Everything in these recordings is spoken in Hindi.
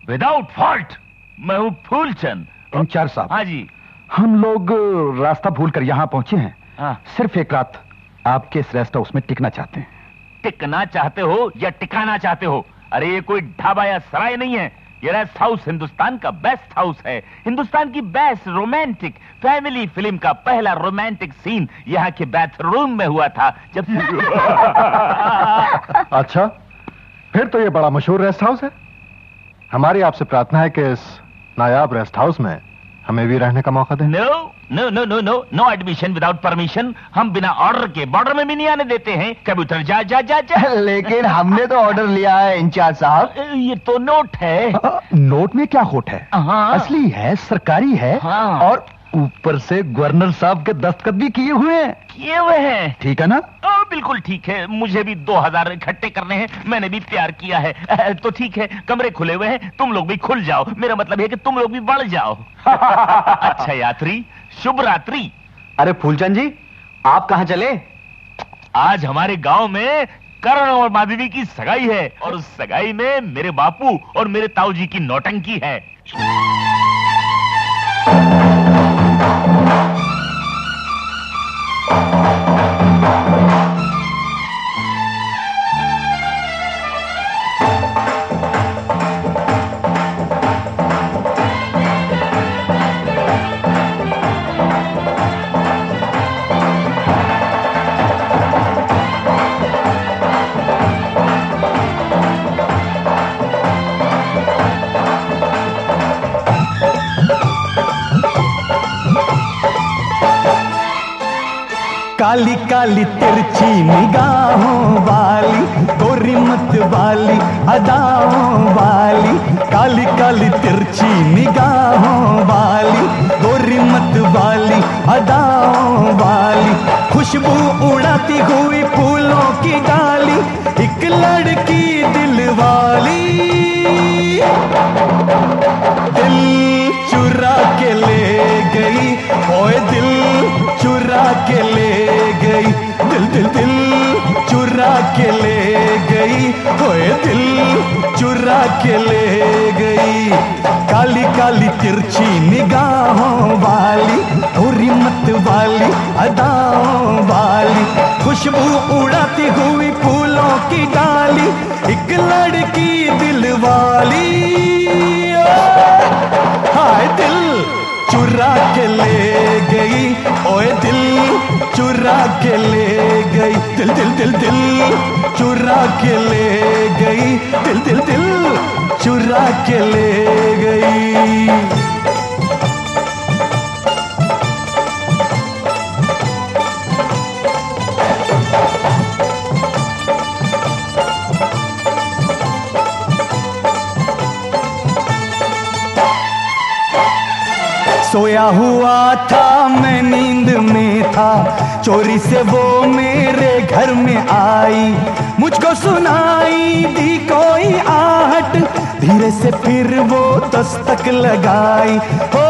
Without fault. मैं हूँ फूलचंद। इंचार्ज साहब। हाँ जी। हम लोग रास्ता भूलकर यहाँ पहुंचे हैं। हाँ। सिर्फ एक रात आपके इस रेस्ट हाउस में टिकना चाहते हैं। टिकना चाहते हो या टिकाना चाहते हो? अरे ये कोई ढाबा या सराय नहीं है, ये रेस्ट हाउस हिंदुस्तान का बेस्ट हाउस है। हिंदुस्तान की बेस्ट रोमांटिक फैमिली फिल्म का पहला रोमांटिक सीन यहाँ के बाथरूम में हुआ था जब अच्छा, फिर तो ये बड़ा मशहूर रेस्ट हाउस है। हमारी आपसे प्रार्थना है कि इस नायाब रेस्ट हाउस में हमें भी रहने का मौका दें। No no no no no no admission without permission. हम बिना ऑर्डर के बॉर्डर में भी नहीं आने देते हैं। कबूतर जा जा जा जा। लेकिन हमने तो ऑर्डर लिया है इंचार्ज साहब। ये तो नोट है। नोट में क्या खोट है? हाँ। असली है, सरकारी है। हाँ। और ऊपर से गवर्नर साहब के दस्तखत भी किए हुए हैं। किए हुए हैं? ठीक है ना? बिल्कुल ठीक है। मुझे भी 2000 इकट्ठे करने हैं, मैंने भी प्यार किया है। तो ठीक है, कमरे खुले हुए हैं, तुम लोग भी खुल जाओ। मेरा मतलब है कि तुम लोग भी बढ़ जाओ। अच्छा यात्री, शुभ रात्रि। अरे फूलचंद जी, आप कहाँ चले? आज हमारे गांव में करण और माधवी की सगाई है और उस सगाई में मेरे बापू और मेरे ताऊ जी की नौटंकी है। काली काली तिरछी निगाहों वाली, गोरी मत वाली अदाओं वाली। काली काली तिरछी निगाहों वाली, गोरी मत वाली अदाओं वाली। खुशबू उड़ाती हुई फूलों की डाली, एक लड़की दिल वाली। दिल चुरा के ले गई, ओए दिल चुरा के ले गई। दिल दिल दिल चुरा के ले गई, ओए दिल चुरा के ले गई। काली काली तिरछी निगाहों वाली, गोरी मत वाली अदाओं वाली। खुशबू उड़ाती हुई फूलों की डाली, एक लड़की दिल वाली। हाय दिल चुरा के ले गई, ओए दिल चुरा के ले गई। दिल दिल दिल दिल चुरा के ले गई। दिल दिल दिल चुरा के ले गई। सोया हुआ था मैं नींद में था, चोरी से वो मेरे घर में आई। मुझको सुनाई दी कोई आहट, धीरे से फिर वो दस्तक लगाई। हो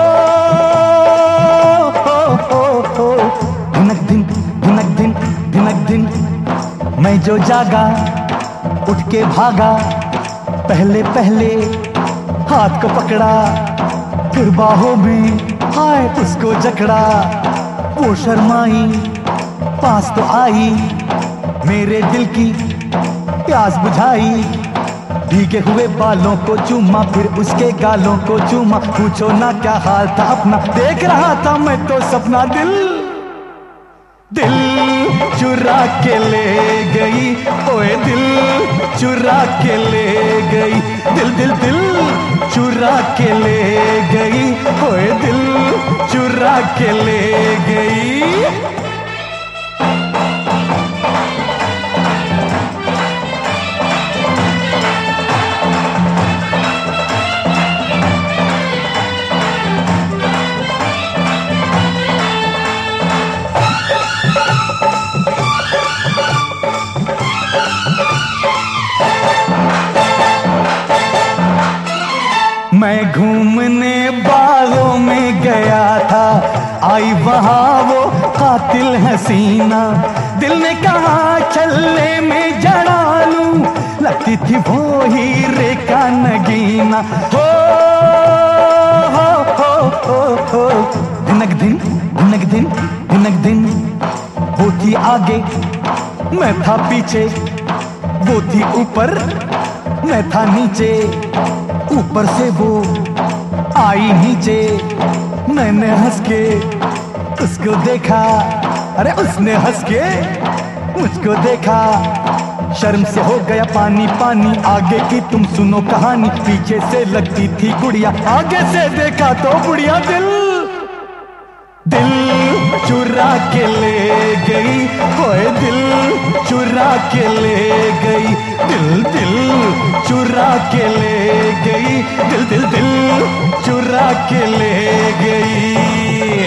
धिनक धिन धिनक धिन धिनक धिन। मैं जो जागा उठ के भागा, पहले पहले हाथ को पकड़ा, फिर बाहों में हाय उसको जकड़ा। वो शर्माई, पास तो आई, मेरे दिल की प्यास बुझाई। भीगे हुए बालों को चूमा, फिर उसके गालों को चूमा। पूछो ना क्या हाल था अपना, देख रहा था मैं तो सपना। दिल दिल चुरा के ले गई, ओए दिल चुरा के ले गई। दिल दिल दिल चुरा के ले गई, ओए दिल चुरा के ले गई। मैं घूमने बागों में गया था, आई वहाँ वो कातिल हसीना। दिल ने कहा छल्ले में जड़ा लूं, लगती थी वो हीरे का नगीना। हो धिनक दिन धिनक दिन धिनक दिन। वो थी आगे मैं था पीछे, वो थी ऊपर मैं था नीचे, ऊपर से वो आई नीचे। मैंने हंस के उसको देखा, अरे उसने हंस के मुझको देखा। शर्म से हो गया पानी पानी, आगे की तुम सुनो कहानी। पीछे से लगती थी गुड़िया, आगे से देखा तो बुढ़िया। दिल चुरा के ले गई, होए दिल चुरा के ले गई। दिल चुरा के ले गई, दिल चुरा के ले गई।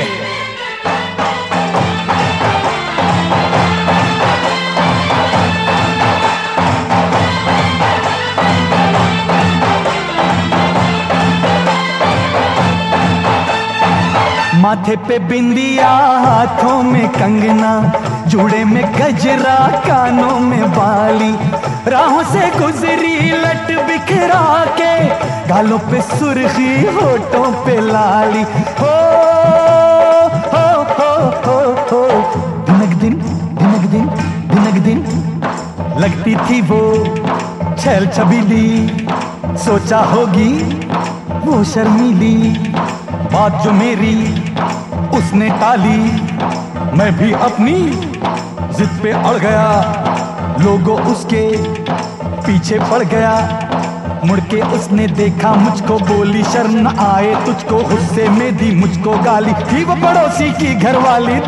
माथे पे बिंदिया, हाथों में कंगना, जूड़े में गजरा, कानों में बाली। राहों से गुजरी लट बिखरा के, गालों पे सुर्खी, होठों पे लाली। हो धिनक दिन धिनक दिन धिनक दिन। लगती थी वो छैल छबीली, सोचा होगी वो शर्मीली। बात जो मेरी उसने टाली, मैं भी अपनी जिद पे अड़ गया। लोगों उसके पीछे पड़ गया। मुड़ के उसने देखा मुझको, बोली शर्म न आए तुझको। गुस्से में दी मुझको गाली, थी वो पड़ोसी की घरवाली।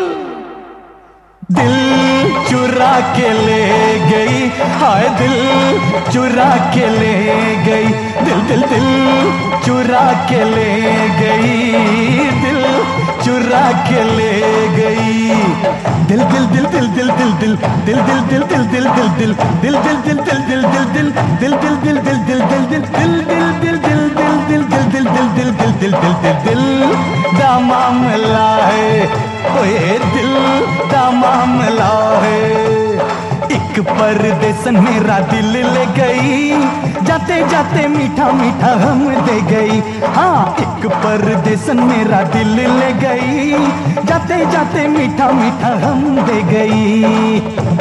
दिल चुरा के ले गई, हाय दिल चुरा के ले गई। दिल चुरा के ले गई, दिल चुरा के ले गई। दिल दा मामला है, ओए दिल दा मामला है। एक परदेसन मेरा दिल ले गई, जाते जाते मीठा मीठा हम दे गई। हाँ, एक परदेसन मेरा दिल ले गई, जाते जाते मीठा मीठा हम दे गई।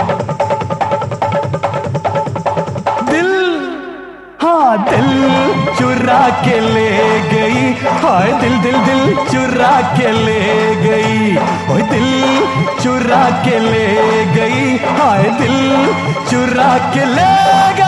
दिल चुरा के ले गई, हाय दिल चुरा के ले गई। ओए दिल चुरा के ले गई, हाय दिल चुरा के ले गई।